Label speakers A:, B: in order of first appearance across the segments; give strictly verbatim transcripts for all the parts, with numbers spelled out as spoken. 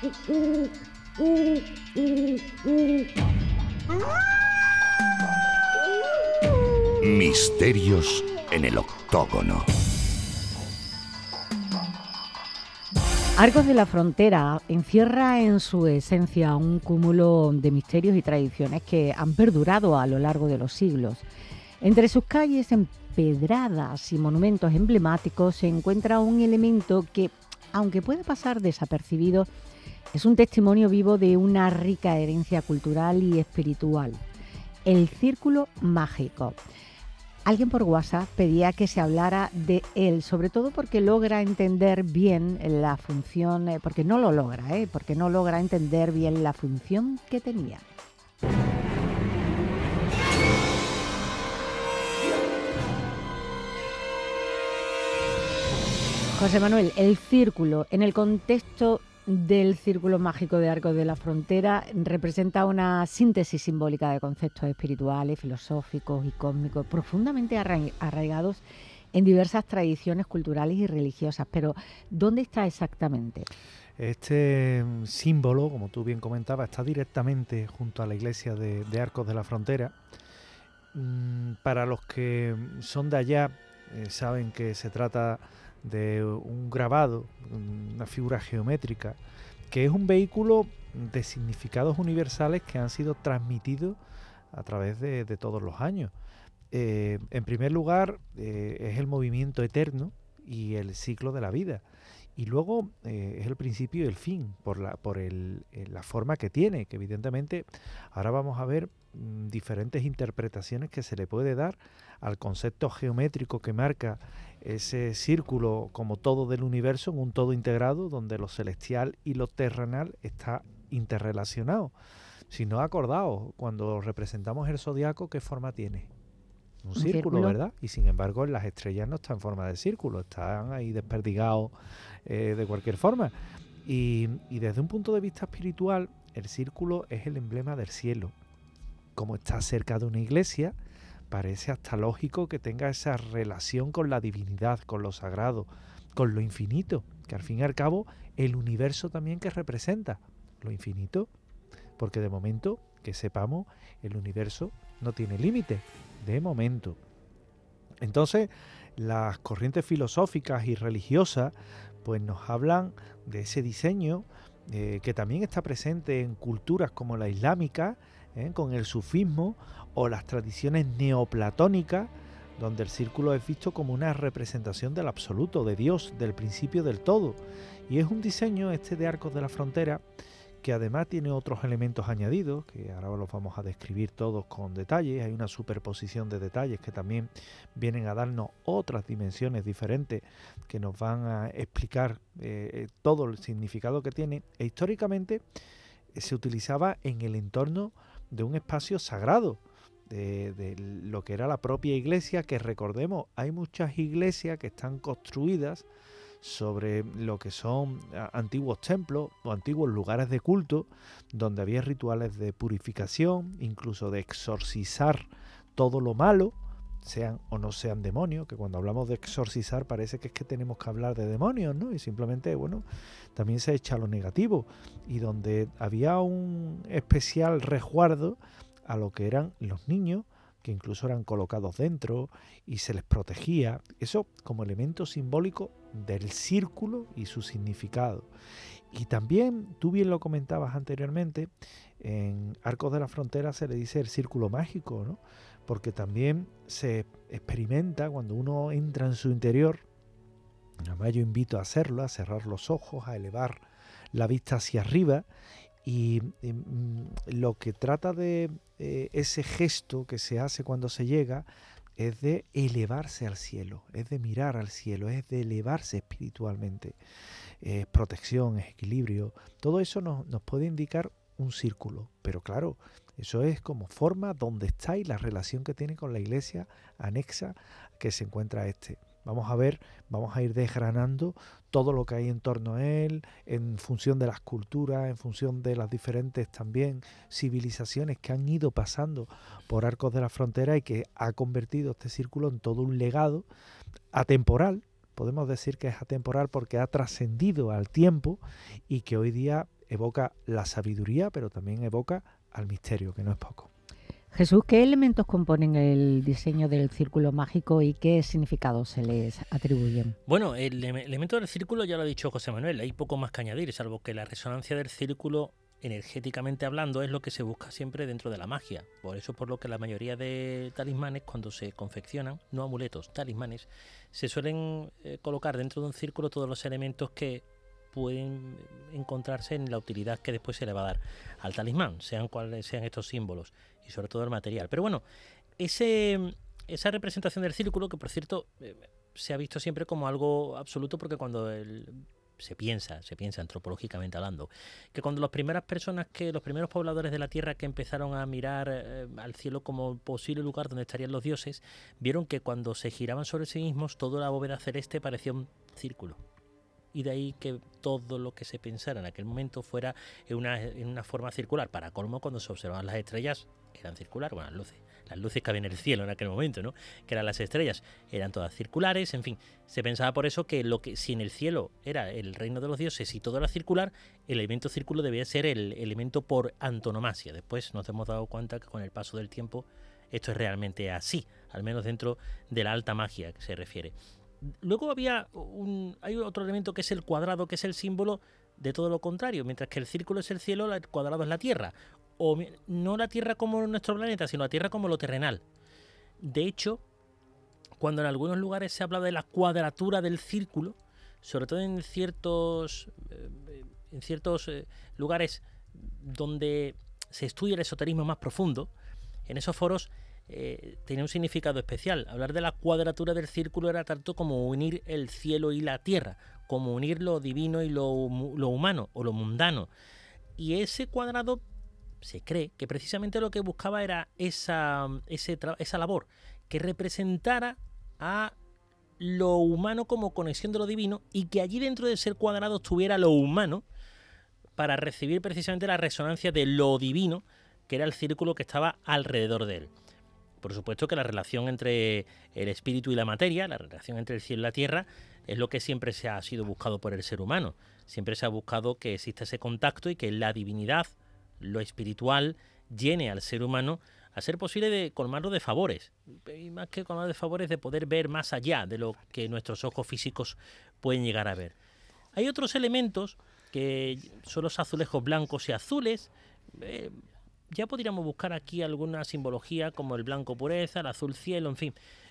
A: Misterios en el octógono.
B: Arcos de la Frontera encierra en su esencia un cúmulo de misterios y tradiciones que han perdurado a lo largo de los siglos. Entre sus calles empedradas y monumentos emblemáticos se encuentra un elemento que, aunque puede pasar desapercibido, es un testimonio vivo de una rica herencia cultural y espiritual: el Círculo Mágico. Alguien por WhatsApp pedía que se hablara de él, sobre todo porque logra entender bien la función, eh, porque no lo logra, eh, porque no logra entender bien la función que tenía. José Manuel, el círculo, en el contexto del Círculo Mágico de Arcos de la Frontera, representa una síntesis simbólica de conceptos espirituales, filosóficos y cósmicos profundamente arraigados en diversas tradiciones culturales y religiosas. Pero, ¿dónde está exactamente?
C: Este símbolo, como tú bien comentabas, está directamente junto a la iglesia de, de Arcos de la Frontera. Para los que son de allá, eh, saben que se trata de un grabado, una figura geométrica, que es un vehículo de significados universales que han sido transmitidos a través de, de todos los años. Eh, en primer lugar, eh, es el movimiento eterno y el ciclo de la vida. Y luego eh, es el principio y el fin, por la, por el, eh, la forma que tiene, que evidentemente ahora vamos a ver mm, diferentes interpretaciones que se le puede dar al concepto geométrico que marca ese círculo como todo del universo, en un todo integrado, donde lo celestial y lo terrenal está interrelacionado. Si no acordaos, cuando representamos el zodiaco, ¿qué forma tiene? Un, un círculo, círculo, ¿verdad? Y sin embargo, las estrellas no están en forma de círculo, están ahí desperdigados eh, de cualquier forma. Y, y desde un punto de vista espiritual, el círculo es el emblema del cielo. Como está cerca de una iglesia, parece hasta lógico que tenga esa relación con la divinidad, con lo sagrado, con lo infinito, que al fin y al cabo el universo también que representa lo infinito, porque de momento, que sepamos, el universo no tiene límite, de momento. Entonces, las corrientes filosóficas y religiosas pues nos hablan de ese diseño eh, que también está presente en culturas como la islámica, eh, con el sufismo, o las tradiciones neoplatónicas, donde el círculo es visto como una representación del absoluto, de Dios, del principio del todo. Y es un diseño, este de Arcos de la Frontera, que además tiene otros elementos añadidos, que ahora los vamos a describir todos con detalle. Hay una superposición de detalles que también vienen a darnos otras dimensiones diferentes que nos van a explicar eh, todo el significado que tiene. E históricamente eh, se utilizaba en el entorno de un espacio sagrado, De, de lo que era la propia iglesia, que recordemos, hay muchas iglesias que están construidas sobre lo que son antiguos templos o antiguos lugares de culto, donde había rituales de purificación, incluso de exorcizar todo lo malo, sean o no sean demonios, que cuando hablamos de exorcizar parece que es que tenemos que hablar de demonios, ¿no? Y simplemente, bueno, también se echa lo negativo, y donde había un especial resguardo a lo que eran los niños, que incluso eran colocados dentro y se les protegía. Eso como elemento simbólico del círculo y su significado. Y también, tú bien lo comentabas anteriormente, en Arcos de la Frontera se le dice el círculo mágico, ¿no? Porque también se experimenta cuando uno entra en su interior. Además, yo invito a hacerlo, a cerrar los ojos, a elevar la vista hacia arriba. Y eh, lo que trata de eh, ese gesto que se hace cuando se llega es de elevarse al cielo, es de mirar al cielo, es de elevarse espiritualmente. Es protección, es equilibrio. Todo eso nos, nos puede indicar un círculo, pero claro, eso es como forma donde está y la relación que tiene con la iglesia anexa que se encuentra este. Vamos a ver, vamos a ir desgranando todo lo que hay en torno a él, en función de las culturas, en función de las diferentes también civilizaciones que han ido pasando por Arcos de la Frontera y que ha convertido este círculo en todo un legado atemporal. Podemos decir que es atemporal porque ha trascendido al tiempo y que hoy día evoca la sabiduría, pero también evoca al misterio, que no es poco.
B: Jesús, ¿qué elementos componen el diseño del círculo mágico y qué significados se les atribuyen?
D: Bueno, el elemento del círculo ya lo ha dicho José Manuel, hay poco más que añadir, salvo que la resonancia del círculo, energéticamente hablando, es lo que se busca siempre dentro de la magia. Por eso por lo que la mayoría de talismanes, cuando se confeccionan, no amuletos, talismanes, se suelen eh, colocar dentro de un círculo todos los elementos que pueden encontrarse en la utilidad que después se le va a dar al talismán, sean cuales sean estos símbolos y sobre todo el material. Pero bueno, ese, esa representación del círculo, que por cierto eh, se ha visto siempre como algo absoluto, porque cuando el, se piensa, se piensa antropológicamente hablando, que cuando las primeras personas, que los primeros pobladores de la Tierra que empezaron a mirar eh, al cielo como posible lugar donde estarían los dioses, vieron que cuando se giraban sobre sí mismos, toda la bóveda celeste parecía un círculo. Y de ahí que todo lo que se pensara en aquel momento fuera en una, en una forma circular. Para colmo, cuando se observaban las estrellas, eran circulares, bueno, las luces, las luces que había en el cielo en aquel momento, ¿no? Que eran las estrellas, eran todas circulares, en fin. Se pensaba por eso que, lo que si en el cielo era el reino de los dioses y todo era circular, el elemento círculo debía ser el elemento por antonomasia. Después nos hemos dado cuenta que con el paso del tiempo esto es realmente así, al menos dentro de la alta magia que se refiere. Luego había un, hay otro elemento que es el cuadrado, que es el símbolo de todo lo contrario. Mientras que el círculo es el cielo, el cuadrado es la Tierra. O no la Tierra como nuestro planeta, sino la Tierra como lo terrenal. De hecho, cuando en algunos lugares se habla de la cuadratura del círculo, sobre todo en ciertos, en ciertos lugares donde se estudia el esoterismo más profundo, en esos foros Eh, tenía un significado especial. Hablar de la cuadratura del círculo era tanto como unir el cielo y la tierra, como unir lo divino y lo, lo humano o lo mundano. Y ese cuadrado se cree que precisamente lo que buscaba era esa, ese esa labor, que representara a lo humano como conexión de lo divino, y que allí dentro de ser cuadrado estuviera lo humano para recibir precisamente la resonancia de lo divino, que era el círculo que estaba alrededor de él. Por supuesto que la relación entre el espíritu y la materia, la relación entre el cielo y la tierra, es lo que siempre se ha sido buscado por el ser humano. Siempre se ha buscado que exista ese contacto y que la divinidad, lo espiritual, llene al ser humano a ser posible de colmarlo de favores. Y más que colmarlo de favores, de poder ver más allá de lo que nuestros ojos físicos pueden llegar a ver. Hay otros elementos que son los azulejos blancos y azules. Eh, Ya podríamos buscar aquí alguna simbología como el blanco pureza, el azul cielo, en fin.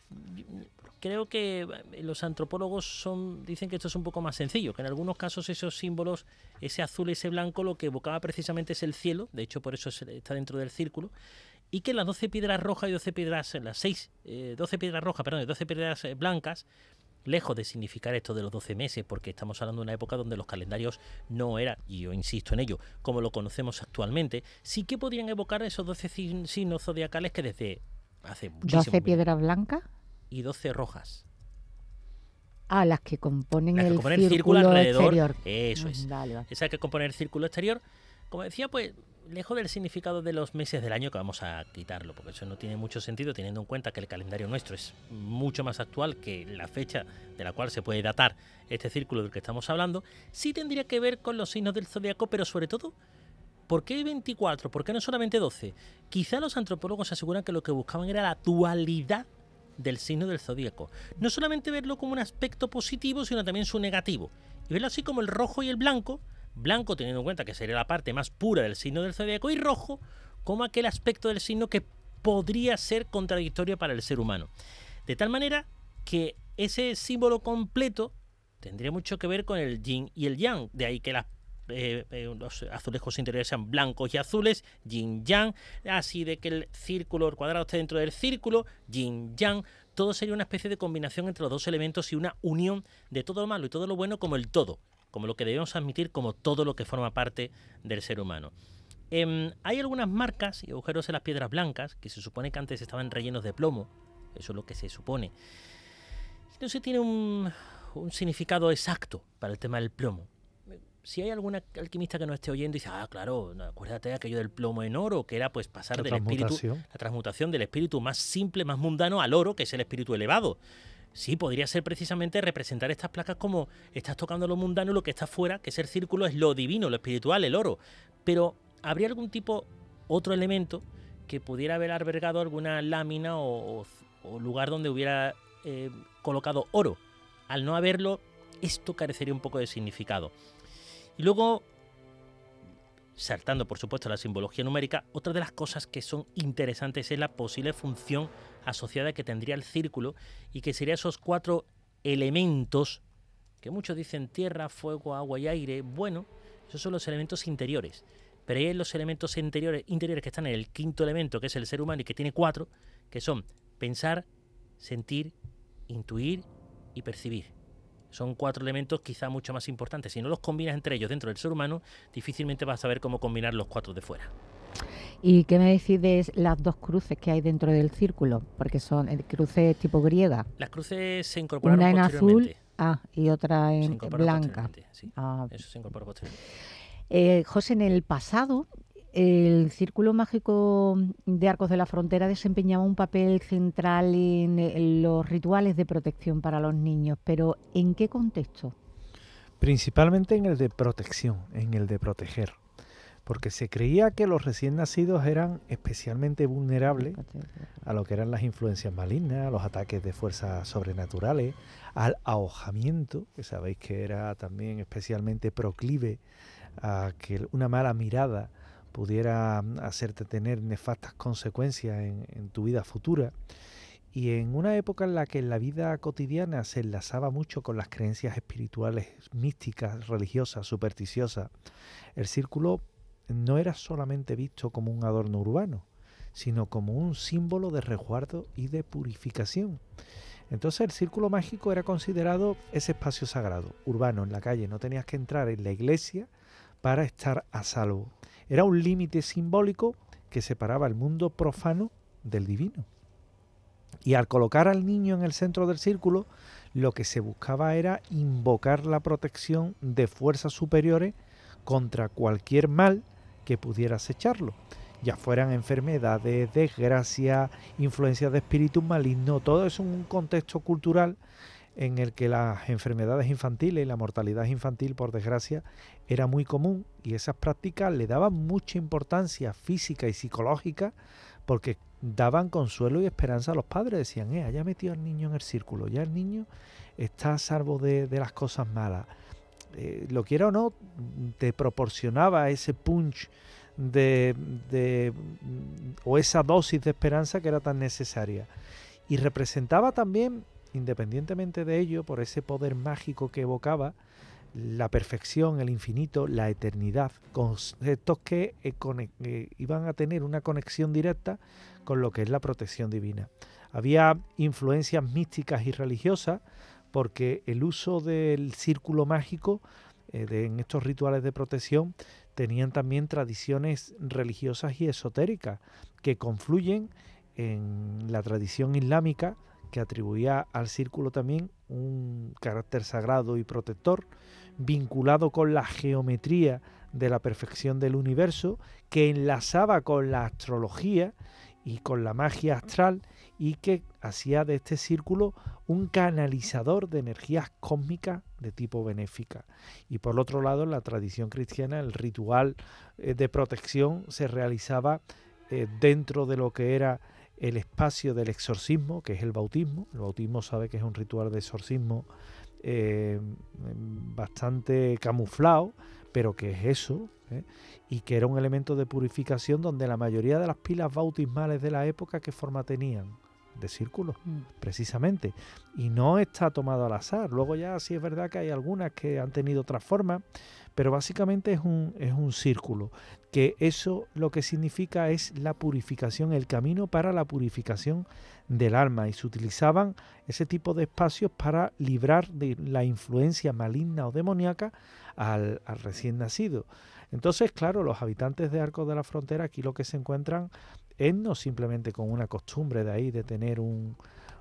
D: Creo que los antropólogos son, dicen que esto es un poco más sencillo, que en algunos casos esos símbolos, ese azul y ese blanco, lo que evocaba precisamente es el cielo, de hecho por eso está dentro del círculo, y que las doce piedras rojas y doce piedras, las seis, eh, doce piedras rojas, perdón, doce piedras blancas, lejos de significar esto de los doce meses, porque estamos hablando de una época donde los calendarios no eran, y yo insisto en ello, como lo conocemos actualmente, sí que podrían evocar esos doce signos zodiacales que desde hace muchísimo
B: ¿doce piedras blancas?
D: Y doce rojas.
B: Ah, las que componen,
D: las que
B: el,
D: componen
B: círculo
D: el círculo alrededor.
B: Exterior.
D: Eso es.
B: Vale, vale.
D: Esa que compone el círculo exterior. Como decía, pues lejos del significado de los meses del año, que vamos a quitarlo, porque eso no tiene mucho sentido, teniendo en cuenta que el calendario nuestro es mucho más actual que la fecha de la cual se puede datar este círculo del que estamos hablando. Sí tendría que ver con los signos del zodiaco, pero sobre todo, ¿por qué veinticuatro? ¿Por qué no solamente doce? Quizá los antropólogos aseguran que lo que buscaban era la dualidad del signo del zodíaco. No solamente verlo como un aspecto positivo, sino también su negativo. Y verlo así como el rojo y el blanco, blanco teniendo en cuenta que sería la parte más pura del signo del zodíaco, y rojo como aquel aspecto del signo que podría ser contradictorio para el ser humano. De tal manera que ese símbolo completo tendría mucho que ver con el yin y el yang, de ahí que las Eh, eh, los azulejos interiores sean blancos y azules, yin yang, así de que el círculo, el cuadrado esté dentro del círculo, yin yang. Todo sería una especie de combinación entre los dos elementos y una unión de todo lo malo y todo lo bueno como el todo, como lo que debemos admitir como todo lo que forma parte del ser humano. Eh, hay algunas marcas y agujeros en las piedras blancas que se supone que antes estaban rellenos de plomo, eso es lo que se supone. No se tiene un, un significado exacto para el tema del plomo. Si hay algún alquimista que nos esté oyendo y dice, ah, claro, acuérdate de aquello del plomo en oro, que era pues pasar del espíritu, la transmutación del espíritu más simple, más mundano, al oro, que es el espíritu elevado. sí, podría ser precisamente representar estas placas como estás tocando lo mundano y lo que está fuera, que es el círculo, es lo divino, lo espiritual, el oro. Pero ¿habría algún tipo, otro elemento que pudiera haber albergado alguna lámina o, o, o lugar donde hubiera eh, colocado oro? Al no haberlo, esto carecería un poco de significado. Y luego, saltando por supuesto a la simbología numérica, otra de las cosas que son interesantes es la posible función asociada que tendría el círculo y que serían esos cuatro elementos que muchos dicen tierra, fuego, agua y aire. Bueno, esos son los elementos interiores, pero hay los elementos interiores, interiores que están en el quinto elemento, que es el ser humano, y que tiene cuatro, que son pensar, sentir, intuir y percibir. Son cuatro elementos quizá mucho más importantes. Si no los combinas entre ellos dentro del ser humano, difícilmente vas a saber cómo combinar los cuatro de fuera.
B: ¿Y qué me decís de las dos cruces que hay dentro del círculo? Porque son cruces tipo griega.
D: Las cruces se incorporaron
B: Una en
D: posteriormente.
B: azul ah, y otra
D: Se
B: en
D: incorporaron
B: blanca.
D: posteriormente, sí.
B: Ah.
D: Eso se incorporó posteriormente.
B: Eh, José, en el pasado, el Círculo Mágico de Arcos de la Frontera desempeñaba un papel central en, en los rituales de protección para los niños, pero ¿en qué contexto?
C: Principalmente en el de protección, en el de proteger, porque se creía que los recién nacidos eran especialmente vulnerables a lo que eran las influencias malignas, a los ataques de fuerzas sobrenaturales, al ahogamiento, que sabéis que era también especialmente proclive a que una mala mirada pudiera hacerte tener nefastas consecuencias en, en tu vida futura. Y en una época en la que la vida cotidiana se enlazaba mucho con las creencias espirituales, místicas, religiosas, supersticiosas, el círculo no era solamente visto como un adorno urbano, sino como un símbolo de resguardo y de purificación. Entonces el círculo mágico era considerado ese espacio sagrado, urbano, en la calle. No tenías que entrar en la iglesia para estar a salvo. Era un límite simbólico que separaba el mundo profano del divino. Y al colocar al niño en el centro del círculo, lo que se buscaba era invocar la protección de fuerzas superiores contra cualquier mal que pudiera acecharlo, ya fueran enfermedades, desgracias, influencias de espíritus malignos. Todo eso en un contexto cultural en el que las enfermedades infantiles y la mortalidad infantil, por desgracia, era muy común, y esas prácticas le daban mucha importancia física y psicológica porque daban consuelo y esperanza a los padres. Decían, eh, ya metido al niño en el círculo, ya el niño está a salvo de, de las cosas malas. Eh, lo quiera o no, te proporcionaba ese punch de, de o esa dosis de esperanza que era tan necesaria. Y representaba también, independientemente de ello, por ese poder mágico que evocaba, la perfección, el infinito, la eternidad, conceptos que eh, conect, eh, iban a tener una conexión directa con lo que es la protección divina. Había influencias místicas y religiosas, porque el uso del círculo mágico eh, de, en estos rituales de protección tenían también tradiciones religiosas y esotéricas que confluyen en la tradición islámica, que atribuía al círculo también un carácter sagrado y protector, vinculado con la geometría de la perfección del universo, que enlazaba con la astrología y con la magia astral, y que hacía de este círculo un canalizador de energías cósmicas de tipo benéfica. Y por otro lado, en la tradición cristiana, el ritual eh, de protección se realizaba eh, dentro de lo que era el espacio del exorcismo, que es el bautismo. El bautismo sabe que es un ritual de exorcismo eh, bastante camuflado, pero que es eso, ¿eh? Y que era un elemento de purificación donde la mayoría de las pilas bautismales de la época, ¿qué forma tenían? De círculos, mm. precisamente. Y no está tomado al azar. Luego ya sí es verdad que hay algunas que han tenido otras formas, pero básicamente es un, es un círculo, que eso lo que significa es la purificación, el camino para la purificación del alma, y se utilizaban ese tipo de espacios para librar de la influencia maligna o demoníaca al, al recién nacido. Entonces, claro, los habitantes de Arcos de la Frontera aquí lo que se encuentran es no simplemente con una costumbre de ahí de tener un,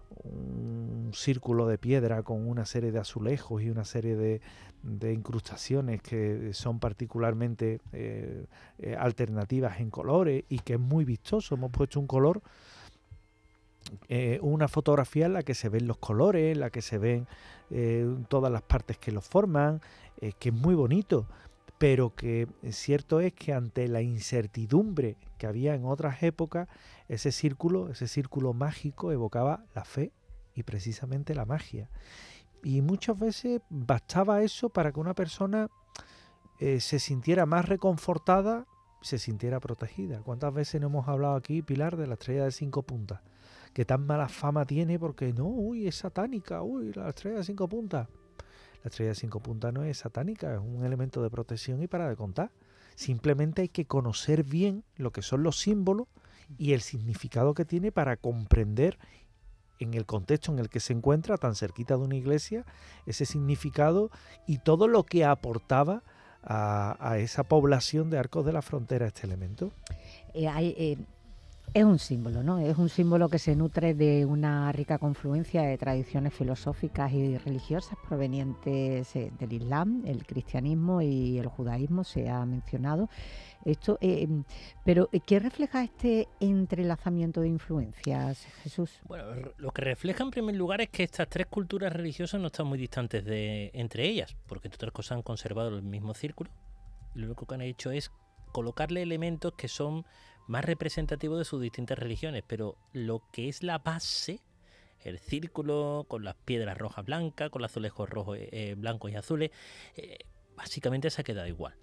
C: un círculo de piedra con una serie de azulejos y una serie de, de incrustaciones que son particularmente eh, eh, alternativas en colores y que es muy vistoso. Hemos puesto un color eh, una fotografía en la que se ven los colores, en la que se ven eh, todas las partes que los forman, eh, que es muy bonito, pero que cierto es que ante la incertidumbre que había en otras épocas, ese círculo, ese círculo mágico evocaba la fe y precisamente la magia. Y muchas veces bastaba eso para que una persona eh, se sintiera más reconfortada, se sintiera protegida. ¿Cuántas veces no hemos hablado aquí, Pilar, de la estrella de cinco puntas? Que tan mala fama tiene porque no, uy, es satánica, uy, la estrella de cinco puntas. La estrella de cinco puntas no es satánica, es un elemento de protección y para de contar. Simplemente hay que conocer bien lo que son los símbolos y el significado que tiene para comprender en el contexto en el que se encuentra, tan cerquita de una iglesia, ese significado y todo lo que aportaba a, a esa población de Arcos de la Frontera este elemento.
B: Eh, hay, eh, es un símbolo, ¿no? Es un símbolo que se nutre de una rica confluencia de tradiciones filosóficas y religiosas provenientes eh, del Islam, el cristianismo y el judaísmo, se ha mencionado. Esto, eh, pero ¿qué refleja este entrelazamiento de influencias, Jesús?
D: Bueno, lo que refleja en primer lugar es que estas tres culturas religiosas no están muy distantes de entre ellas, porque entre otras cosas han conservado el mismo círculo y lo único que han hecho es colocarle elementos que son más representativos de sus distintas religiones, pero lo que es la base, el círculo con las piedras rojas blancas, con los azulejos rojos, eh, blancos y azules, eh, básicamente se ha quedado igual.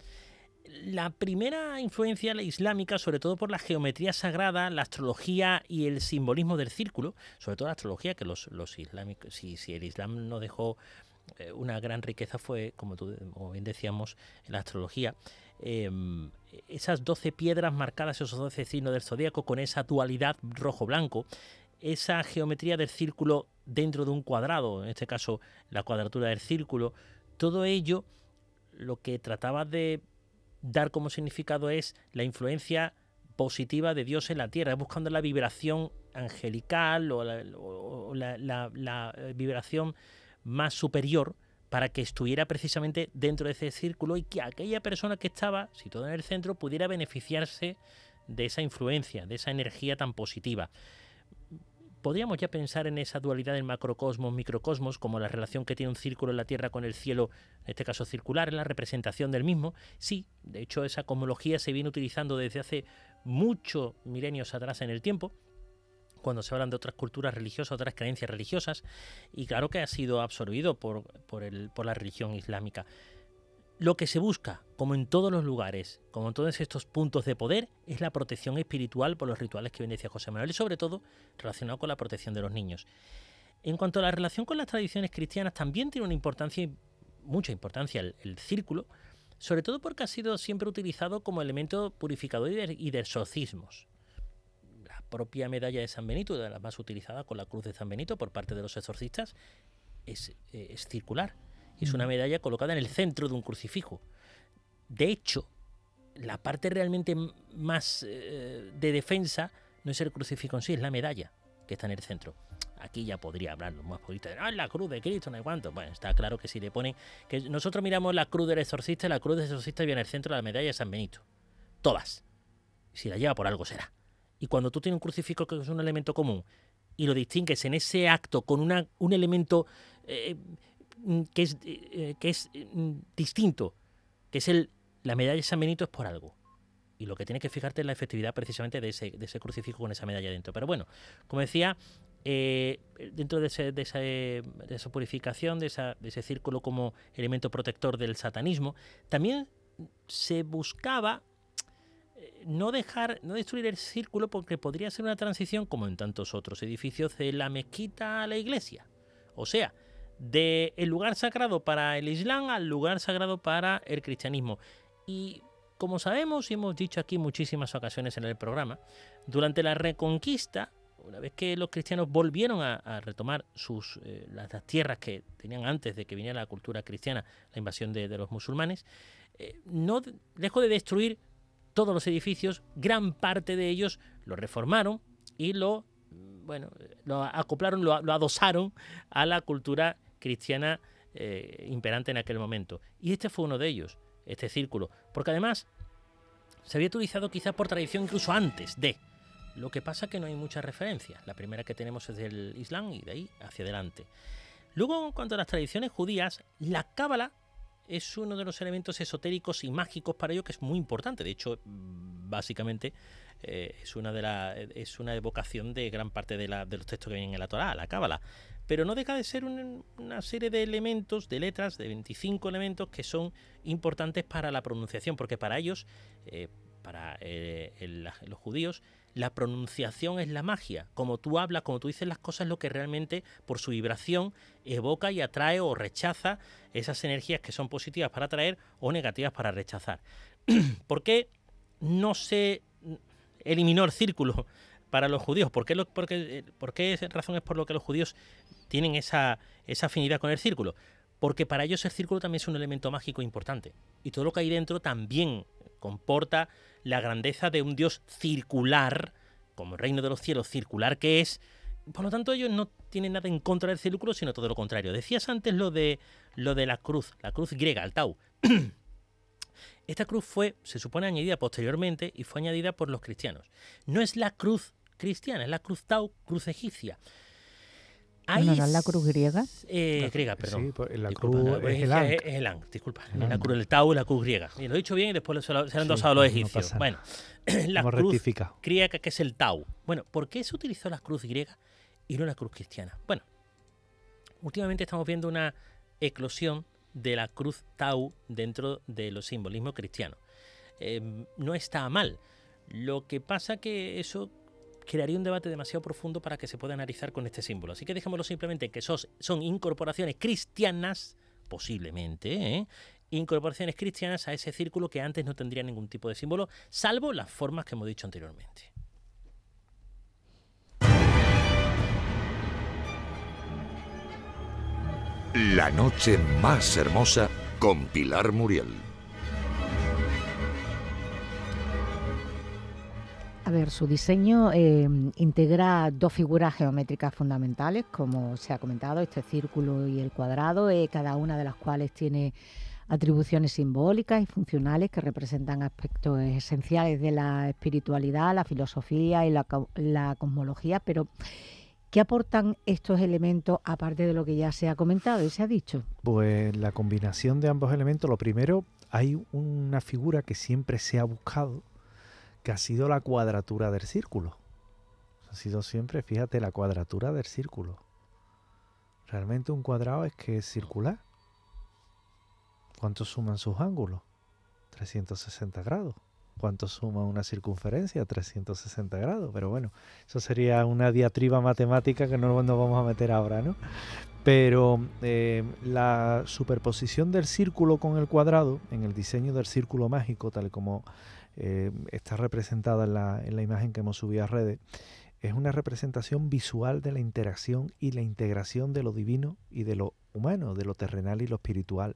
D: La primera influencia, la islámica, sobre todo por la geometría sagrada, la astrología y el simbolismo del círculo, sobre todo la astrología, que los, los islámicos, si, si el Islam no dejó eh, una gran riqueza, fue, como, tú, como bien decíamos, en la astrología, eh, esas doce piedras marcadas, esos doce signos del zodíaco, con esa dualidad rojo-blanco, esa geometría del círculo dentro de un cuadrado, en este caso la cuadratura del círculo, todo ello lo que trataba de dar como significado es la influencia positiva de Dios en la tierra, buscando la vibración angelical o la, o la, la, la vibración más superior para que estuviera precisamente dentro de ese círculo y que aquella persona que estaba situada en el centro pudiera beneficiarse de esa influencia, de esa energía tan positiva. Podríamos ya pensar en esa dualidad del macrocosmos, microcosmos, como la relación que tiene un círculo en la Tierra con el cielo, en este caso circular, en la representación del mismo. Sí, de hecho esa cosmología se viene utilizando desde hace muchos milenios atrás en el tiempo, cuando se hablan de otras culturas religiosas, otras creencias religiosas, y claro que ha sido absorbido por, por, el, por la religión islámica. Lo que se busca, como en todos los lugares, como en todos estos puntos de poder, es la protección espiritual por los rituales que bien decía José Manuel y sobre todo relacionado con la protección de los niños. En cuanto a la relación con las tradiciones cristianas, también tiene una importancia, mucha importancia el, el círculo, sobre todo porque ha sido siempre utilizado como elemento purificador y de, y de exorcismos. La propia medalla de San Benito, de las más utilizadas con la cruz de San Benito por parte de los exorcistas, es, eh, es circular. Es una medalla colocada en el centro de un crucifijo. De hecho, la parte realmente más eh, de defensa no es el crucifijo en sí, es la medalla que está en el centro. Aquí ya podría hablarnos más poquito de ah, la cruz de Cristo, no hay cuánto. Bueno, está claro que si le ponen... que nosotros miramos la cruz del exorcista, la cruz del exorcista viene en el centro de la medalla de San Benito. Todas. Si la lleva por algo será. Y cuando tú tienes un crucifijo que es un elemento común y lo distingues en ese acto con una, un elemento... Eh, que es, eh, que es eh, distinto, que es el la medalla de San Benito, es por algo. Y lo que tienes que fijarte es la efectividad precisamente de ese, de ese crucifijo con esa medalla dentro. Pero bueno, como decía, eh, dentro de, ese, de, esa, de esa purificación, de, esa, de ese círculo como elemento protector del satanismo, también se buscaba no dejar, no destruir el círculo porque podría ser una transición, como en tantos otros edificios, de la mezquita a la iglesia. O sea, del lugar sagrado para el Islam al lugar sagrado para el cristianismo. Y como sabemos y hemos dicho aquí muchísimas ocasiones en el programa, durante la Reconquista, una vez que los cristianos volvieron a, a retomar sus, eh, las, las tierras que tenían antes de que viniera la cultura cristiana, la invasión de, de los musulmanes, eh, no dejó de destruir todos los edificios, gran parte de ellos lo reformaron y lo, bueno, lo acoplaron, lo, lo adosaron a la cultura cristiana eh, imperante en aquel momento. Y este fue uno de ellos, este círculo, porque además se había utilizado quizás por tradición incluso antes de, Lo que pasa es que no hay muchas referencias. La primera que tenemos es del Islam y de ahí hacia adelante. Luego, en cuanto a las tradiciones judías, la cábala es uno de los elementos esotéricos y mágicos para ello que es muy importante. De hecho, básicamente eh, es una de la, es una evocación de gran parte de, la, de los textos que vienen en la Torá, la cábala. Pero no deja de ser un, una serie de elementos, de letras, de veinticinco elementos que son importantes para la pronunciación, porque para ellos, eh, para eh, el, los judíos, la pronunciación es la magia. Como tú hablas, como tú dices las cosas, es lo que realmente, por su vibración, evoca y atrae o rechaza esas energías que son positivas para atraer o negativas para rechazar. ¿Por qué no se eliminó el círculo para los judíos? ¿Por qué, lo, por qué, por qué razón es por lo que los judíos tienen esa, esa afinidad con el círculo? Porque para ellos el círculo también es un elemento mágico importante. Y todo lo que hay dentro también comporta la grandeza de un Dios circular, como el reino de los cielos circular que es. Por lo tanto, ellos no tienen nada en contra del círculo, sino todo lo contrario. Decías antes lo de, lo de la cruz, la cruz griega, el Tau. Esta cruz fue, se supone, añadida posteriormente y fue añadida por los cristianos. No es la cruz cristiana, es la cruz Tau, cruz egipcia.
B: Hay ¿No era la cruz griega?
D: Eh, griega, perdón.
C: Sí, pues la
D: disculpa,
C: cruz
D: no,
C: es el Ankh.
D: Es el Ankh, disculpa. El la cruz, el Tau y la cruz griega. Y lo he dicho bien y después se lo, se lo han endosado sí, los egipcios. No bueno, la
C: Hemos
D: cruz
C: rectificado.
D: griega que es el Tau. Bueno, ¿por qué se utilizó la cruz griega y no la cruz cristiana? Bueno, últimamente estamos viendo una eclosión de la cruz Tau dentro de los simbolismos cristianos. Eh, no está mal. Lo que pasa que eso crearía un debate demasiado profundo para que se pueda analizar con este símbolo. Así que dejémoslo simplemente que sos, son incorporaciones cristianas, posiblemente, ¿eh? incorporaciones cristianas a ese círculo que antes no tendría ningún tipo de símbolo, salvo las formas que hemos dicho anteriormente.
A: La noche más hermosa con Pilar Muriel.
B: A ver, su diseño eh, integra dos figuras geométricas fundamentales, como se ha comentado, este círculo y el cuadrado, eh, cada una de las cuales tiene atribuciones simbólicas y funcionales que representan aspectos esenciales de la espiritualidad, la filosofía y la, la cosmología, pero ¿qué aportan estos elementos aparte de lo que ya se ha comentado y se ha dicho?
C: Pues la combinación de ambos elementos, lo primero, hay una figura que siempre se ha buscado, que ha sido la cuadratura del círculo. Ha sido siempre, fíjate, la cuadratura del círculo. Realmente un cuadrado es que es circular. ¿Cuánto suman sus ángulos? trescientos sesenta grados. ¿Cuánto suma una circunferencia? trescientos sesenta grados. Pero bueno, eso sería una diatriba matemática que no nos vamos a meter ahora, ¿no? Pero eh, la superposición del círculo con el cuadrado, en el diseño del círculo mágico, tal como eh, está representada en la, en la imagen que hemos subido a redes, es una representación visual de la interacción y la integración de lo divino y de lo humano, de lo terrenal y lo espiritual.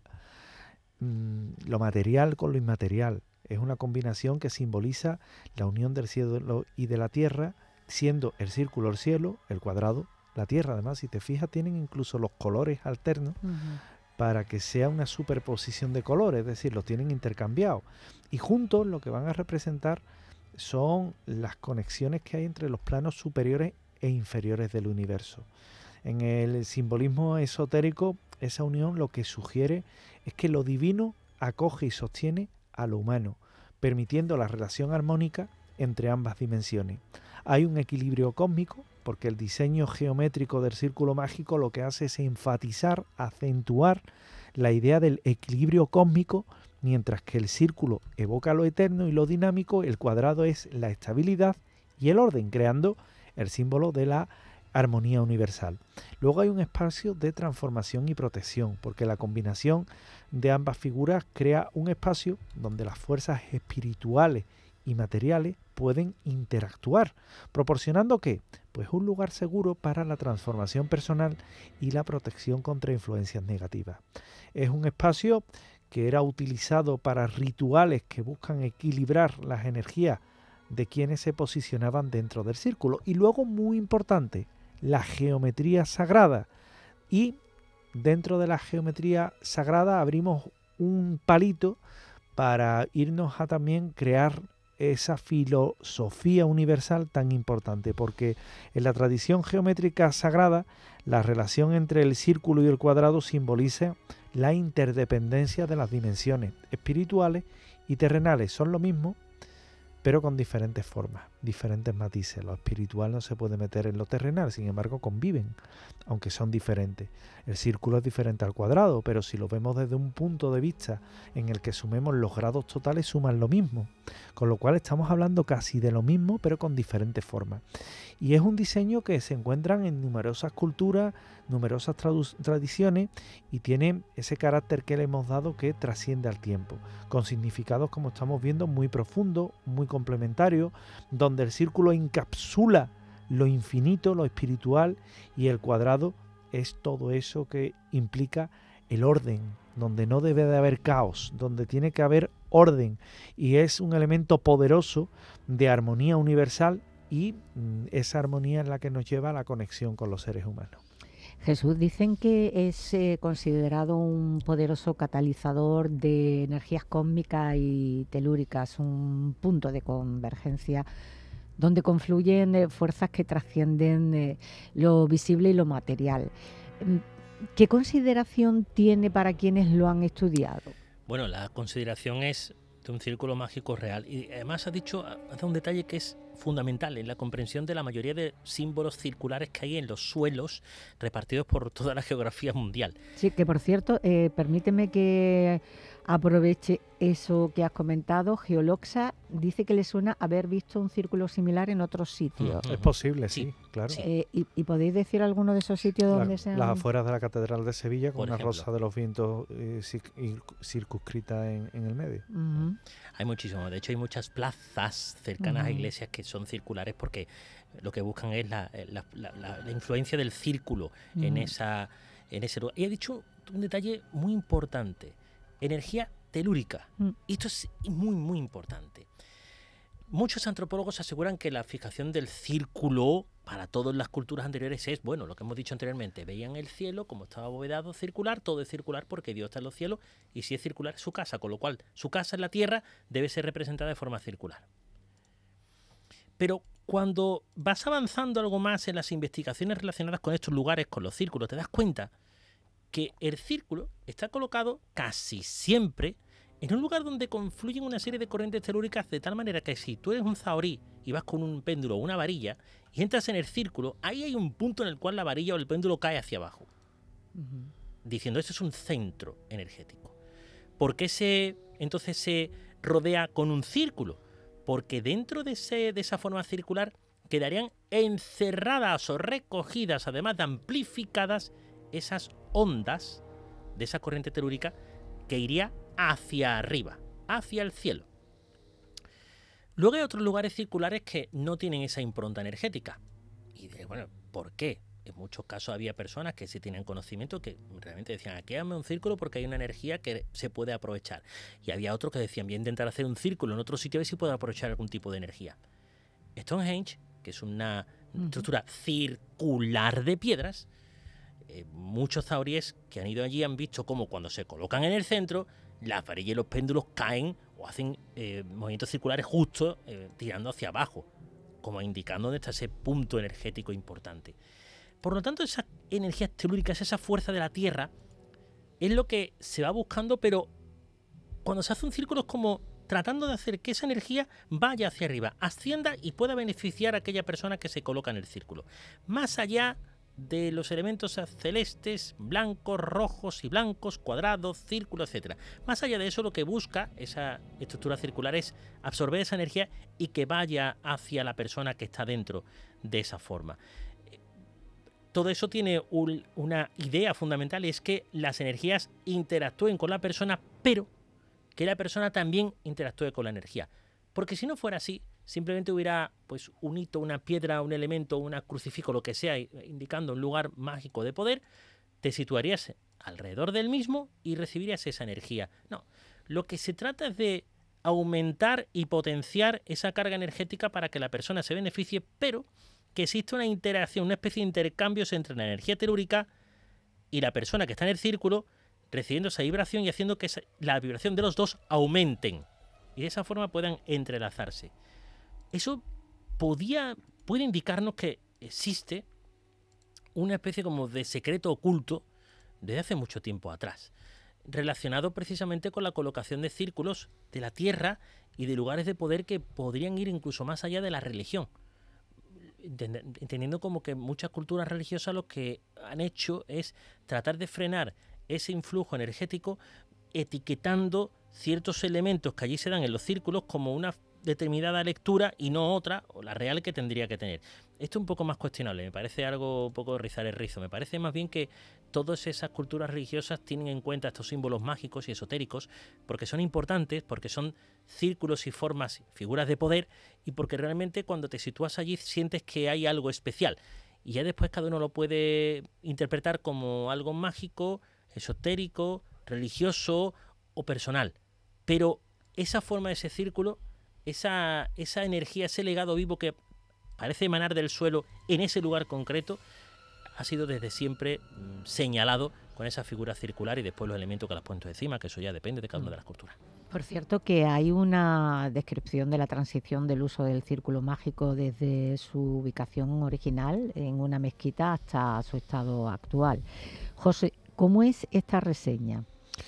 C: Mm, lo material con lo inmaterial. Es una combinación que simboliza la unión del cielo y de la tierra, siendo el círculo el cielo, el cuadrado la tierra. Además, si te fijas, tienen incluso los colores alternos uh-huh. para que sea una superposición de colores, es decir, los tienen intercambiados. Y juntos lo que van a representar son las conexiones que hay entre los planos superiores e inferiores del universo. En el simbolismo esotérico, esa unión lo que sugiere es que lo divino acoge y sostiene a lo humano, permitiendo la relación armónica entre ambas dimensiones. Hay un equilibrio cósmico, porque el diseño geométrico del círculo mágico lo que hace es enfatizar, acentuar la idea del equilibrio cósmico, mientras que el círculo evoca lo eterno y lo dinámico, el cuadrado es la estabilidad y el orden, creando el símbolo de la armonía universal. Luego hay un espacio de transformación y protección, porque la combinación de ambas figuras crea un espacio donde las fuerzas espirituales y materiales pueden interactuar, proporcionando ¿qué? Pues un lugar seguro para la transformación personal y la protección contra influencias negativas. Es un espacio que era utilizado para rituales que buscan equilibrar las energías de quienes se posicionaban dentro del círculo. Y luego, muy importante, la geometría sagrada. Y dentro de la geometría sagrada abrimos un palito para irnos a también crear esa filosofía universal tan importante, porque en la tradición geométrica sagrada la relación entre el círculo y el cuadrado simboliza la interdependencia de las dimensiones espirituales y terrenales. Son lo mismo, pero con diferentes formas, diferentes matices. Lo espiritual no se puede meter en lo terrenal, sin embargo conviven, aunque son diferentes. El círculo es diferente al cuadrado, pero si lo vemos desde un punto de vista en el que sumemos los grados totales, suman lo mismo. Con lo cual estamos hablando casi de lo mismo, pero con diferentes formas. Y es un diseño que se encuentra en numerosas culturas, numerosas tradiciones, y tiene ese carácter que le hemos dado que trasciende al tiempo, con significados, como estamos viendo, muy profundos, muy complementarios, donde el círculo encapsula lo infinito, lo espiritual, y el cuadrado es todo eso que implica el orden, donde no debe de haber caos, donde tiene que haber orden, y es un elemento poderoso de armonía universal, y mm, esa armonía es la que nos lleva a la conexión con los seres humanos.
B: Jesús, dicen que es eh, considerado un poderoso catalizador de energías cósmicas y telúricas, un punto de convergencia donde confluyen eh, fuerzas que trascienden eh, lo visible y lo material. ¿Qué consideración tiene para quienes lo han estudiado?
D: Bueno, la consideración es de un círculo mágico real. Y además ha dicho, ha dado un detalle que es fundamental en la comprensión de la mayoría de símbolos circulares que hay en los suelos repartidos por toda la geografía mundial.
B: Sí, que por cierto, eh, permíteme que aproveche eso que has comentado. Geoloxa dice que le suena haber visto un círculo similar en otros sitios.
C: Uh-huh. Es posible, sí, sí claro.
B: Sí. Eh, y, ¿Y podéis decir alguno de esos sitios
C: la,
B: donde se han...?
C: Las afueras de la Catedral de Sevilla, con
D: por
C: una
D: ejemplo.
C: rosa de los vientos eh, circunscrita en, en el medio.
B: Uh-huh.
D: Hay muchísimo. De hecho, hay muchas plazas cercanas
B: uh-huh.
D: a iglesias que son circulares porque lo que buscan es la, la, la, la, la influencia del círculo uh-huh. en, esa, en ese lugar. Y he dicho un detalle muy importante. Energía telúrica. Mm. Esto es muy, muy importante. Muchos antropólogos aseguran que la fijación del círculo para todas las culturas anteriores es, bueno, lo que hemos dicho anteriormente, veían el cielo como estaba abovedado circular, todo es circular porque Dios está en los cielos y si es circular es su casa, con lo cual su casa en la tierra debe ser representada de forma circular. Pero cuando vas avanzando algo más en las investigaciones relacionadas con estos lugares, con los círculos, te das cuenta que el círculo está colocado casi siempre en un lugar donde confluyen una serie de corrientes telúricas de tal manera que si tú eres un zahorí y vas con un péndulo o una varilla y entras en el círculo, ahí hay un punto en el cual la varilla o el péndulo cae hacia abajo, uh-huh. diciendo esto es un centro energético. ¿Por qué se, entonces se rodea con un círculo? Porque dentro de, ese, de esa forma circular quedarían encerradas o recogidas, además de amplificadas, esas ondas de esa corriente telúrica que iría hacia arriba, hacia el cielo. Luego hay otros lugares circulares que no tienen esa impronta energética. Y de, bueno, ¿por qué? En muchos casos había personas que sí tenían conocimiento que realmente decían, aquí hazme un círculo porque hay una energía que se puede aprovechar. Y había otros que decían, voy a intentar hacer un círculo en otro sitio a ver si puedo aprovechar algún tipo de energía. Stonehenge, que es una uh-huh. estructura circular de piedras, Eh, muchos zahoríes que han ido allí han visto cómo cuando se colocan en el centro, las varillas y los péndulos caen o hacen eh, movimientos circulares justo eh, tirando hacia abajo, como indicando dónde está ese punto energético importante. Por lo tanto, esas energías telúricas, esa fuerza de la Tierra, es lo que se va buscando, pero cuando se hace un círculo es como tratando de hacer que esa energía vaya hacia arriba, ascienda y pueda beneficiar a aquella persona que se coloca en el círculo. Más allá de los elementos celestes, blancos, rojos y blancos, cuadrados, círculos, etcétera. Más allá de eso, lo que busca esa estructura circular es absorber esa energía y que vaya hacia la persona que está dentro de esa forma. Todo eso tiene un, una idea fundamental, y es que las energías interactúen con la persona, pero que la persona también interactúe con la energía. Porque si no fuera así, simplemente hubiera pues un hito, una piedra, un elemento, un crucifijo, lo que sea, indicando un lugar mágico de poder, te situarías alrededor del mismo y recibirías esa energía. No, lo que se trata es de aumentar y potenciar esa carga energética para que la persona se beneficie, pero que exista una interacción, una especie de intercambios entre la energía telúrica y la persona que está en el círculo, recibiendo esa vibración y haciendo que esa, la vibración de los dos aumenten. y de esa forma puedan entrelazarse. Eso podía, puede indicarnos que existe una especie como de secreto oculto desde hace mucho tiempo atrás, relacionado precisamente con la colocación de círculos de la Tierra y de lugares de poder que podrían ir incluso más allá de la religión, entendiendo como que muchas culturas religiosas lo que han hecho es tratar de frenar ese influjo energético etiquetando ciertos elementos que allí se dan en los círculos como una determinada lectura y no otra, o la real que tendría que tener. Esto es un poco más cuestionable, me parece algo un poco rizar el rizo. Me parece más bien que todas esas culturas religiosas tienen en cuenta estos símbolos mágicos y esotéricos porque son importantes, porque son círculos y formas, figuras de poder, y porque realmente cuando te sitúas allí sientes que hay algo especial. Y ya después cada uno lo puede interpretar como algo mágico, esotérico, religioso o personal. Pero esa forma de ese círculo, esa, esa energía, ese legado vivo que parece emanar del suelo en ese lugar concreto, ha sido desde siempre mmm, señalado con esa figura circular y después los elementos que las puesto encima, que eso ya depende de cada una de las culturas.
B: Por cierto, que hay una descripción de la transición del uso del círculo mágico desde su ubicación original en una mezquita hasta su estado actual. José, ¿cómo es esta reseña?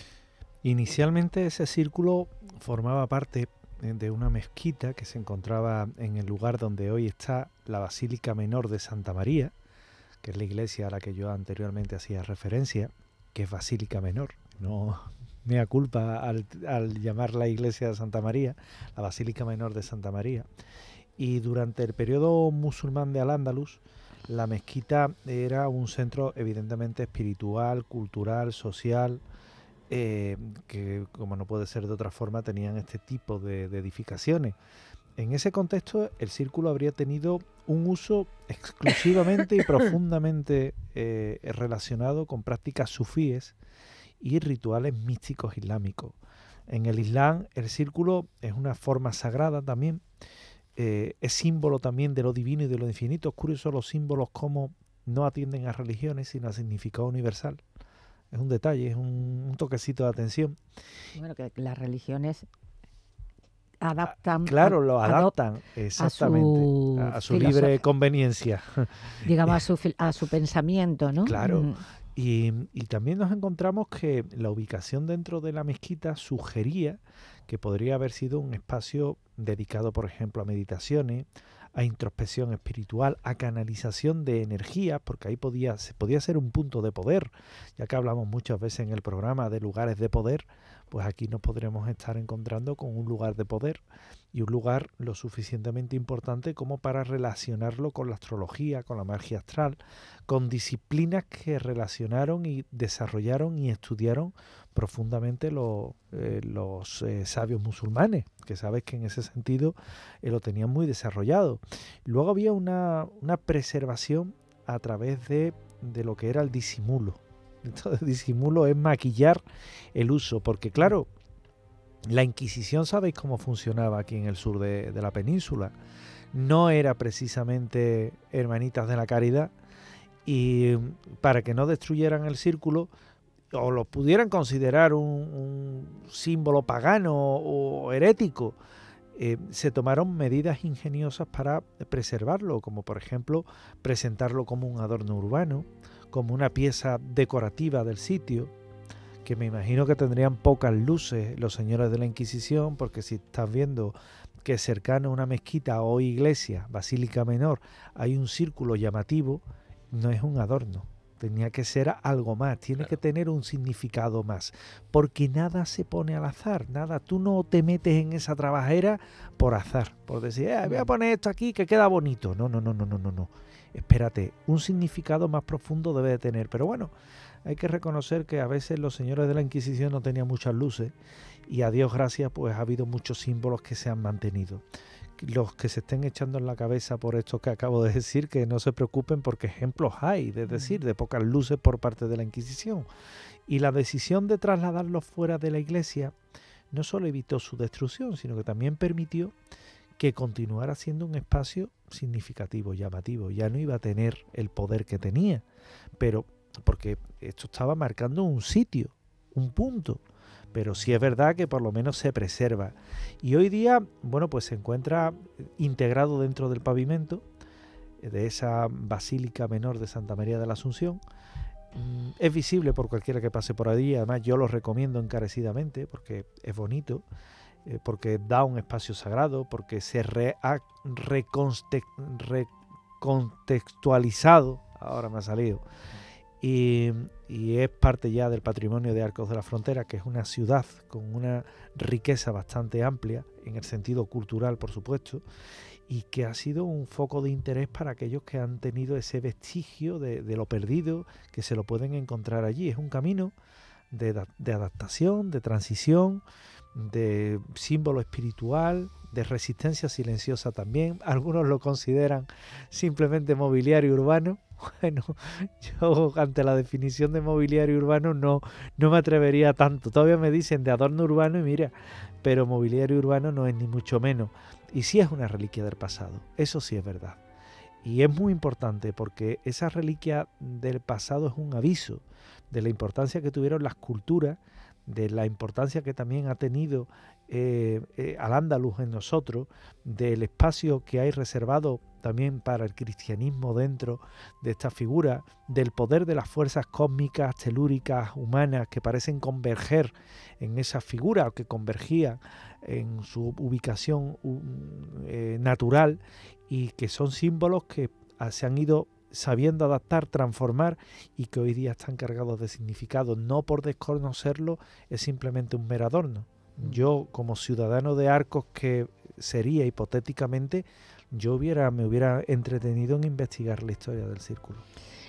C: Inicialmente ese círculo formaba parte de una mezquita que se encontraba en el lugar donde hoy está la Basílica Menor de Santa María, que es la iglesia a la que yo anteriormente hacía referencia, que es Basílica Menor, no mea culpa al, al llamar la iglesia de Santa María, la Basílica Menor de Santa María. Y durante el periodo musulmán de Al-Ándalus, la mezquita era un centro evidentemente espiritual, cultural, social, Eh, que como no puede ser de otra forma tenían este tipo de, de edificaciones. En ese contexto el círculo habría tenido un uso exclusivamente y profundamente eh, relacionado con prácticas sufíes y rituales místicos islámicos. En el Islam el círculo es una forma sagrada también, eh, es símbolo también de lo divino y de lo infinito. Es curioso los símbolos como no atienden a religiones sino a significado universal. Es un detalle, es un, un toquecito de atención.
B: Bueno, que las religiones adaptan.
C: Claro, lo adaptan exactamente a su, a su libre conveniencia.
B: Digamos, a su, a su pensamiento, ¿no?
C: Claro.
B: Mm.
C: Y, y también nos encontramos que la ubicación dentro de la mezquita sugería que podría haber sido un espacio dedicado, por ejemplo, a meditaciones, a introspección espiritual, a canalización de energía, porque ahí podía, se podía ser un punto de poder. Ya que hablamos muchas veces en el programa de lugares de poder, pues aquí nos podremos estar encontrando con un lugar de poder y un lugar lo suficientemente importante como para relacionarlo con la astrología, con la magia astral, con disciplinas que relacionaron y desarrollaron y estudiaron profundamente lo, eh, los eh, sabios musulmanes, que sabes que en ese sentido eh, lo tenían muy desarrollado. Luego había una, una preservación a través de, de lo que era el disimulo. Entonces, disimulo es maquillar el uso, porque claro, la Inquisición, sabéis cómo funcionaba aquí en el sur de, de la península. No era precisamente hermanitas de la caridad, y para que no destruyeran el círculo o lo pudieran considerar un, un símbolo pagano o herético, eh, se tomaron medidas ingeniosas para preservarlo, como por ejemplo presentarlo como un adorno urbano, como una pieza decorativa del sitio, que me imagino que tendrían pocas luces los señores de la Inquisición, porque si estás viendo que cercano a una mezquita o iglesia, Basílica Menor, hay un círculo llamativo, no es un adorno. Tenía que ser algo más, tiene claro. que tener un significado más, porque nada se pone al azar, nada, tú no te metes en esa trabajera por azar, por decir, eh, voy a poner esto aquí que queda bonito. No, no, no, no, no, no, no. Espérate, un significado más profundo debe de tener, pero bueno, hay que reconocer que a veces los señores de la Inquisición no tenían muchas luces y a Dios gracias pues ha habido muchos símbolos que se han mantenido. Los que se estén echando en la cabeza por esto que acabo de decir, que no se preocupen porque ejemplos hay, es decir, de pocas luces por parte de la Inquisición. Y la decisión de trasladarlos fuera de la iglesia no solo evitó su destrucción, sino que también permitió que continuara siendo un espacio significativo, llamativo. Ya no iba a tener el poder que tenía, pero porque esto estaba marcando un sitio, un punto, pero sí es verdad que por lo menos se preserva. Y hoy día, bueno, pues se encuentra integrado dentro del pavimento de esa Basílica Menor de Santa María de la Asunción. Es visible por cualquiera que pase por allí, además yo lo recomiendo encarecidamente porque es bonito, eh, porque da un espacio sagrado, porque se re, ha reconste, recontextualizado, ahora me ha salido, y, y es parte ya del patrimonio de Arcos de la Frontera, que es una ciudad con una riqueza bastante amplia, en el sentido cultural por supuesto, y que ha sido un foco de interés para aquellos que han tenido ese vestigio de, de lo perdido, que se lo pueden encontrar allí. Es un camino de, de adaptación, de transición, de símbolo espiritual, de resistencia silenciosa también. Algunos lo consideran simplemente mobiliario urbano. Bueno, yo ante la definición de mobiliario urbano no, no me atrevería tanto. Todavía me dicen de adorno urbano y mira, pero mobiliario urbano no es ni mucho menos. Y sí es una reliquia del pasado, eso sí es verdad. Y es muy importante porque esa reliquia del pasado es un aviso de la importancia que tuvieron las culturas, de la importancia que también ha tenido eh, eh, Al-Ándalus en nosotros, del espacio que hay reservado también para el cristianismo dentro de esta figura, del poder de las fuerzas cósmicas, telúricas, humanas, que parecen converger en esa figura, o que convergían en su ubicación eh, natural, y que son símbolos que se han ido sabiendo adaptar, transformar, y que hoy día están cargados de significado. No por desconocerlo es simplemente un mero adorno. Yo, como ciudadano de Arcos que sería hipotéticamente, yo hubiera me hubiera entretenido en investigar la historia del círculo.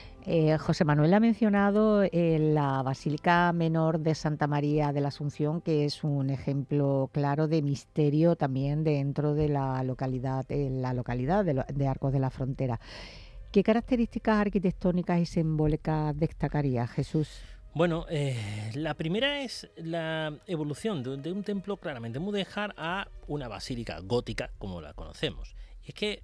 B: Eh, José Manuel ha mencionado eh, la Basílica Menor de Santa María de la Asunción, que es un ejemplo claro de misterio también dentro de la localidad, eh, la localidad de, lo, de Arcos de la Frontera. ¿Qué características arquitectónicas y simbólicas destacaría, Jesús?
D: Bueno, eh, la primera es la evolución de, de un templo claramente mudéjar a una basílica gótica como la conocemos. Y es que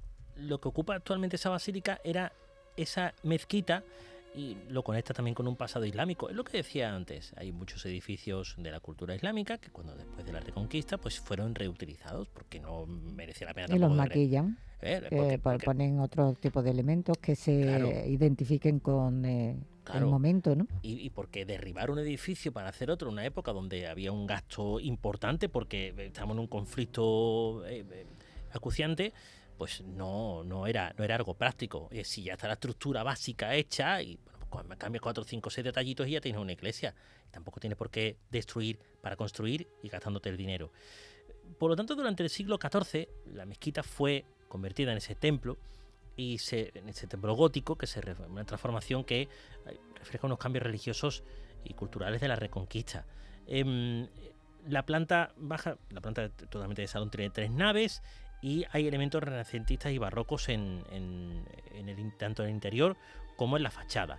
D: lo que ocupa actualmente esa basílica era esa mezquita, y lo conecta también con un pasado islámico. Es lo que decía antes, hay muchos edificios de la cultura islámica que cuando después de la Reconquista pues fueron reutilizados porque no merecía la pena tampoco.
B: Y los maquillan,
D: eh,
B: que
D: porque, porque,
B: ponen otro tipo de elementos que se
D: claro,
B: identifiquen con eh, claro, el momento, ¿no?
D: Y, y porque derribar un edificio para hacer otro en una época donde había un gasto importante porque estamos en un conflicto eh, eh, acuciante, pues no, no, era, no era algo práctico. Eh, si ya está la estructura básica hecha y bueno, pues cambias cuatro, cinco, seis detallitos y ya tienes una iglesia. Tampoco tienes por qué destruir para construir y gastándote el dinero. Por lo tanto, durante el siglo catorce, la mezquita fue convertida en ese templo, y se, en ese templo gótico, que se una transformación que refleja unos cambios religiosos y culturales de la Reconquista. Eh, la planta baja, la planta totalmente de salón, tiene tres naves, y hay elementos renacentistas y barrocos en, en, en el, tanto en el interior como en la fachada.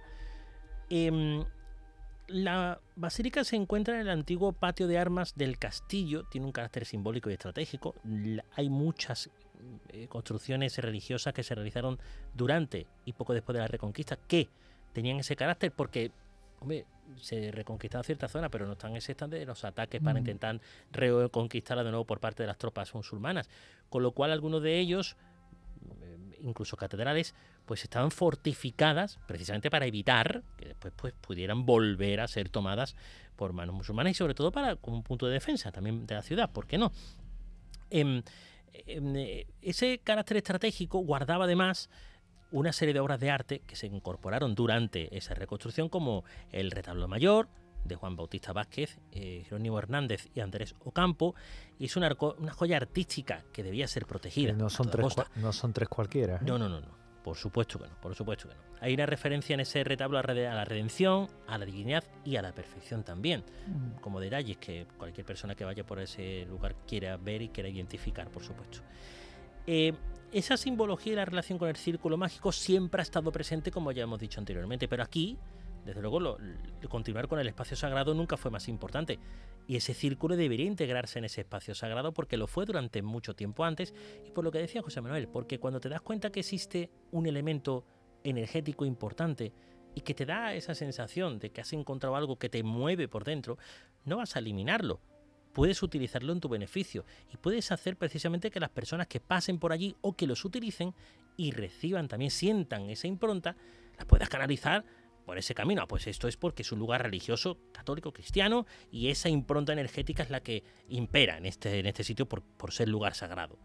D: Eh, la basílica se encuentra en el antiguo patio de armas del castillo, tiene un carácter simbólico y estratégico. Hay muchas eh, construcciones religiosas que se realizaron durante y poco después de la Reconquista que tenían ese carácter porque, hombre, se reconquistaba cierta zona, pero no están exentas de los ataques para mm. intentar reconquistarla de nuevo por parte de las tropas musulmanas. Con lo cual, algunos de ellos, incluso catedrales, pues estaban fortificadas precisamente para evitar que después pues, pudieran volver a ser tomadas por manos musulmanas, y sobre todo para como un punto de defensa también de la ciudad, ¿por qué no? Eh, eh, ese carácter estratégico guardaba además una serie de obras de arte que se incorporaron durante esa reconstrucción, como el retablo mayor de Juan Bautista Vázquez, eh, Jerónimo Hernández y Andrés Ocampo, y es una, arco, una joya artística que debía ser protegida.
C: No son, tres, no son tres cualquiera. ¿eh?
D: No, no, no, no, por supuesto que no, por supuesto que no. Hay una referencia en ese retablo a la redención, a la divinidad y a la perfección también, mm. como detalles que cualquier persona que vaya por ese lugar quiera ver y quiera identificar, por supuesto. Eh, esa simbología y la relación con el círculo mágico siempre ha estado presente, como ya hemos dicho anteriormente, pero aquí, desde luego, lo, lo, continuar con el espacio sagrado nunca fue más importante, y ese círculo debería integrarse en ese espacio sagrado porque lo fue durante mucho tiempo antes, y por lo que decía José Manuel, porque cuando te das cuenta que existe un elemento energético importante y que te da esa sensación de que has encontrado algo que te mueve por dentro, no vas a eliminarlo. Puedes utilizarlo en tu beneficio y puedes hacer precisamente que las personas que pasen por allí o que los utilicen y reciban, también sientan esa impronta, las puedas canalizar por ese camino. Ah, pues esto es porque es un lugar religioso, católico, cristiano, y esa impronta energética es la que impera en este, en este sitio por, por ser lugar sagrado.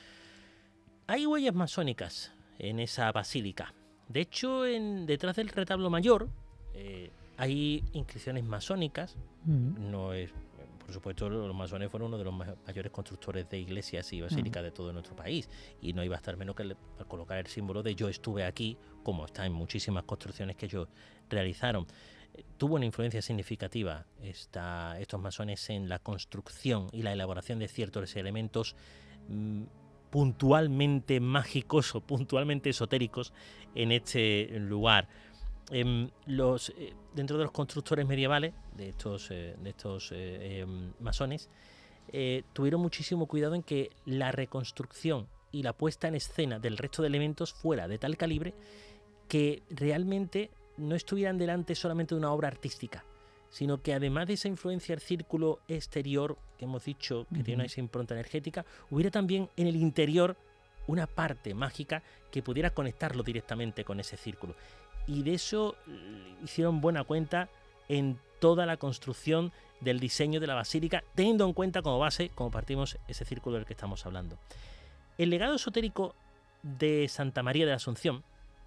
D: Hay huellas masónicas en esa basílica. De hecho, en, detrás del retablo mayor eh, hay inscripciones masónicas. Mm. No es, por supuesto, los masones fueron uno de los mayores constructores de iglesias y basílicas mm. de todo nuestro país, y no iba a estar menos que para colocar el símbolo de yo estuve aquí, como está en muchísimas construcciones que ellos realizaron. Eh, tuvo una influencia significativa esta, estos masones en la construcción y la elaboración de ciertos elementos mmm, puntualmente mágicos o puntualmente esotéricos en este lugar. Eh, los, eh, dentro de los constructores medievales de estos, eh, de estos eh, eh, masones eh, tuvieron muchísimo cuidado en que la reconstrucción y la puesta en escena del resto de elementos fuera de tal calibre que realmente no estuvieran delante solamente de una obra artística, sino que además de esa influencia del círculo exterior, que hemos dicho que uh-huh. tiene esa impronta energética, hubiera también en el interior una parte mágica que pudiera conectarlo directamente con ese círculo. Y de eso hicieron buena cuenta en toda la construcción del diseño de la basílica, teniendo en cuenta como base, como partimos, ese círculo del que estamos hablando. El legado esotérico de Santa María de la Asunción,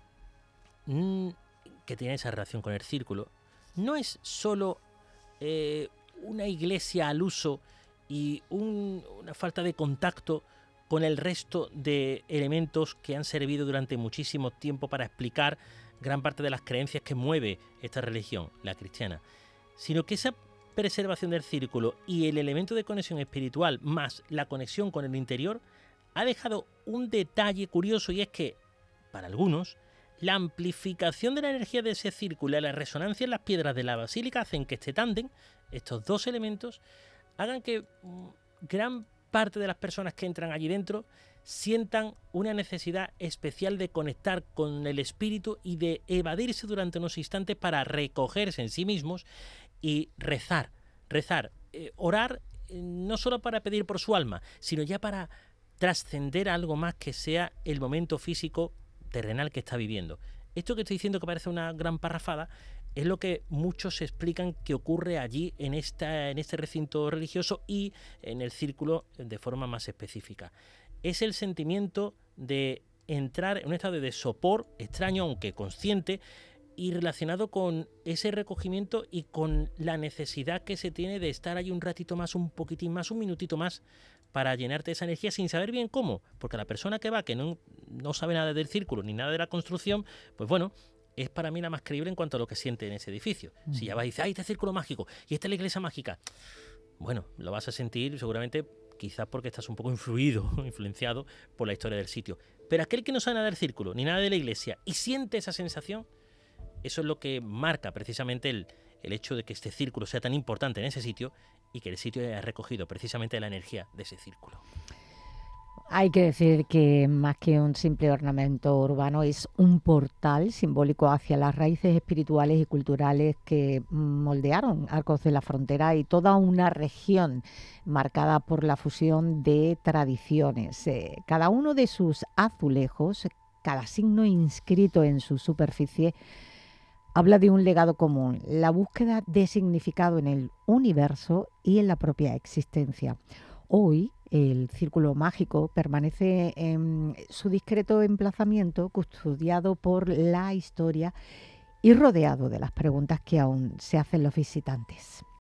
D: mmm, que tiene esa relación con el círculo, no es solo eh, una iglesia al uso y un, una falta de contacto con el resto de elementos que han servido durante muchísimo tiempo para explicar gran parte de las creencias que mueve esta religión, la cristiana, sino que esa preservación del círculo y el elemento de conexión espiritual más la conexión con el interior ha dejado un detalle curioso, y es que, para algunos, la amplificación de la energía de ese círculo y la resonancia en las piedras de la basílica hacen que este tándem, estos dos elementos, hagan que gran parte de las personas que entran allí dentro sientan una necesidad especial de conectar con el espíritu y de evadirse durante unos instantes para recogerse en sí mismos y rezar, rezar, eh, orar, eh, no solo para pedir por su alma, sino ya para trascender a algo más que sea el momento físico terrenal que está viviendo. Esto que estoy diciendo, que parece una gran parrafada, es lo que muchos explican que ocurre allí en, esta, en este recinto religioso y en el círculo de forma más específica. Es el sentimiento de entrar en un estado de sopor extraño, aunque consciente, y relacionado con ese recogimiento y con la necesidad que se tiene de estar allí un ratito más, un poquitín más, un minutito más, para llenarte de esa energía sin saber bien cómo, porque la persona que va, que no, no sabe nada del círculo ni nada de la construcción, pues bueno, es para mí la más creíble en cuanto a lo que siente en ese edificio. Mm. Si ya vas y dices, ¡ay, este círculo mágico! Y esta es la iglesia mágica. Bueno, lo vas a sentir seguramente, quizás porque estás un poco influido, influenciado por la historia del sitio. Pero aquel que no sabe nada del círculo, ni nada de la iglesia, y siente esa sensación, eso es lo que marca precisamente el, el hecho de que este círculo sea tan importante en ese sitio y que el sitio haya recogido precisamente la energía de ese círculo.
B: Hay que decir que más que un simple ornamento urbano, es un portal simbólico hacia las raíces espirituales y culturales que moldearon Arcos de la Frontera y toda una región marcada por la fusión de tradiciones. Eh, cada uno de sus azulejos, cada signo inscrito en su superficie, habla de un legado común, la búsqueda de significado en el universo y en la propia existencia. Hoy, el Círculo Mágico permanece en su discreto emplazamiento, custodiado por la historia y rodeado de las preguntas que aún se hacen los visitantes.